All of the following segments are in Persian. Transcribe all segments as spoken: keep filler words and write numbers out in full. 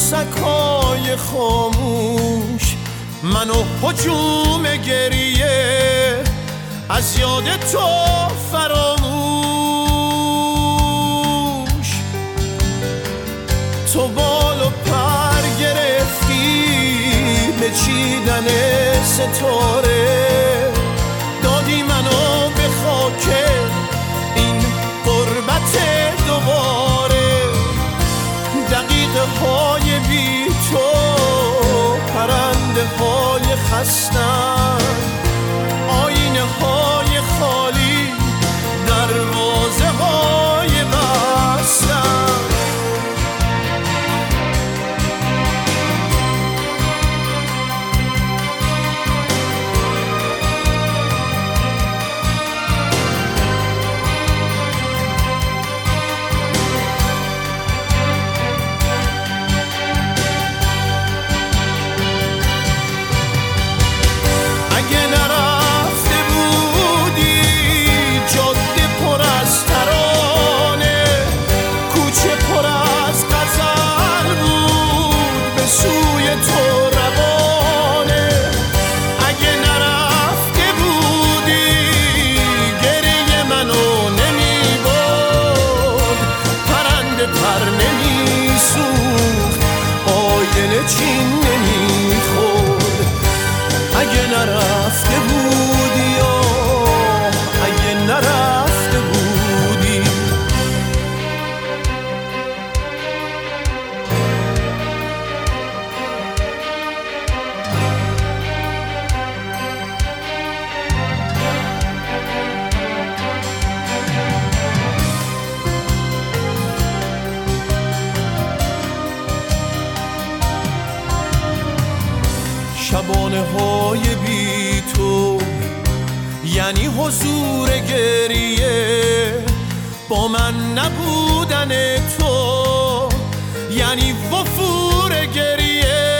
فانوسکای خاموش منو هجوم گریه از یاد تو فراموش. تو بال و پر گرفتی به چیدن ستاره، دادی منو به خاک این غربت دوباره. دقیقه های بی تو پرنده های خستن، آینه های خالی دروازه های بستن. چین نمیخورد اگه نرفته بودی، آه اگه نرفته بودی. شبانه های بی تو یعنی حضور گریه، با من نبودن تو یعنی وفور گریه.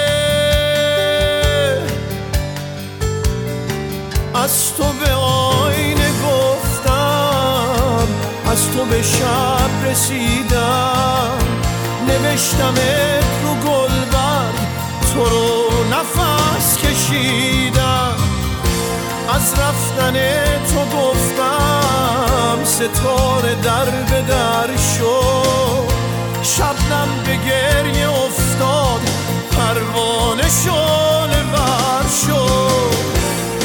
از تو به آینه گفتم، از تو به شب رسیدم، نوشتمت رو گلبرگ، تو رو نفس کشیدم. از رفتن تو گفتم ستاره در به در شد، شبنم به گریه افتاد، پروانه شعله ور شد.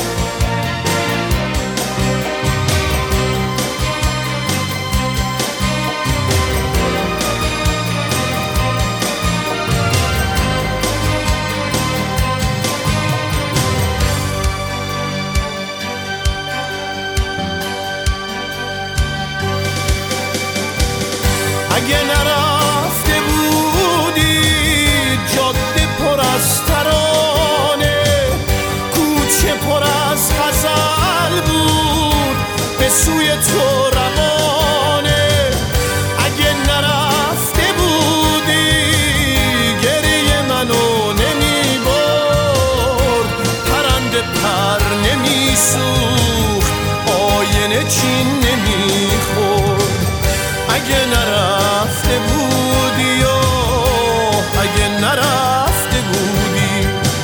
اگه نرفته بودی جاده پر از ترانه، کوچه پر از غزل بود به سوی تو روانه. اگه نرفته بودی گریه منو نمی برد، پرنده پر نمی سوخت، آینه چین نمی خورد. اگه نرفته بودی، آه اگه نرفته بودی.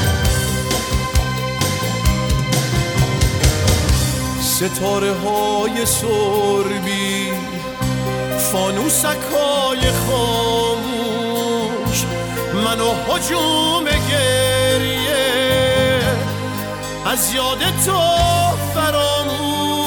ستاره های سربی فانوسک های خاموش منو هجوم گریه از یاد تو فراموش.